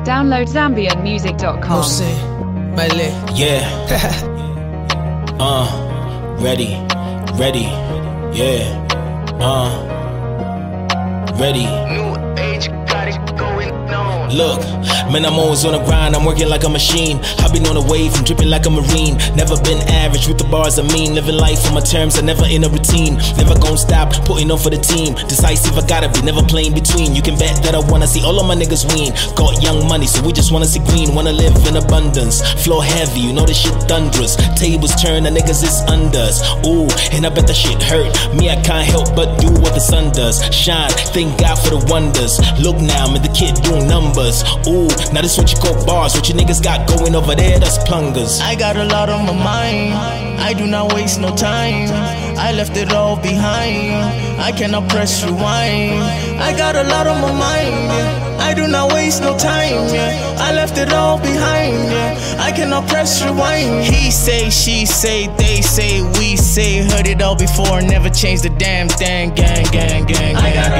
Download ZambianMusic.com. Mose, Male. Yeah. Ready, yeah. Ready. New age, got it going on. Look, man, I'm always on the grind, I'm working like a machine. I've been on a wave, I'm dripping like a marine. Never been average with the bars I mean. Living life on my terms, I never in a routine. Never gon' stop, putting on for the team. Decisive, I gotta be, never playing between. You can bet that I wanna see all of my niggas win. Got young money, so we just wanna see green. Wanna live in abundance, flow heavy, you know this shit thunderous. Tables turn, the niggas is under us. Ooh, and I bet that shit hurt. Me, I can't help but do what the sun does. Shine, thank God for the wonders. Look now, man, the kid doing numbers. Ooh, now this what you call bars. What you niggas got going over there, that's plungers. I got a lot on my mind, I do not waste no time. I left it all behind, I cannot press rewind. I got a lot on my mind, I do not waste no time. I left it all behind, I cannot press rewind. He say, she say, they say, we say. Heard it all before, never changed the damn thing. Gang, gang, gang, gang,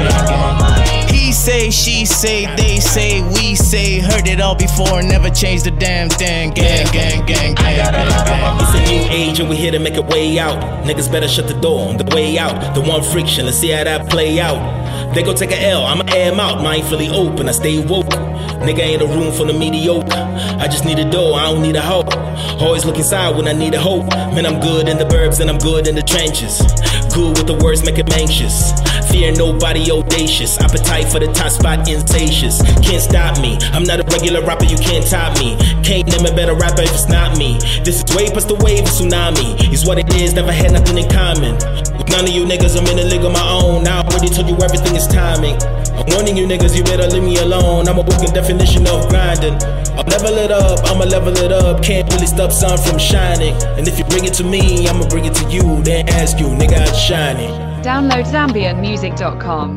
gang. He say, she say, they say, we say. Heard it all before, never changed the damn thing. Gang, gang, gang, gang, gang. It's a new age and we here to make a way out. Niggas better shut the door on the way out. The one friction, let's see how that play out. They go take a L, I'ma air 'em out. Mindfully open, I stay woke. Nigga ain't a room for the mediocre. I just need a door, I don't need a hope. Always look inside when I need a hope. Man, I'm good in the burbs and I'm good in the trenches. Good with the words, make 'em anxious. Fear nobody, audacious. Appetite for the top spot, insatious. Can't stop me, I'm not a regular rapper, you can't top me. Can't name a better rapper if it's not me. This is way past the wave of tsunami. It's what it is, never had nothing in common. With none of you niggas, I'm in a league of my own. Now I already told you everything is timing. I'm warning you niggas, you better leave me alone. I'm a walking definition of grinding. I'll level it up, I'ma level it up. Can't really stop sun from shining. And if you bring it to me, I'ma bring it to you. Then ask you, nigga, I'm shining. Download ZambianMusic.com.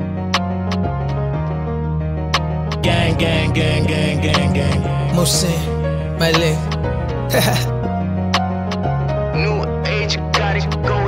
Gang, gang, gang, gang, gang, gang. Mose, Male. New age, got it going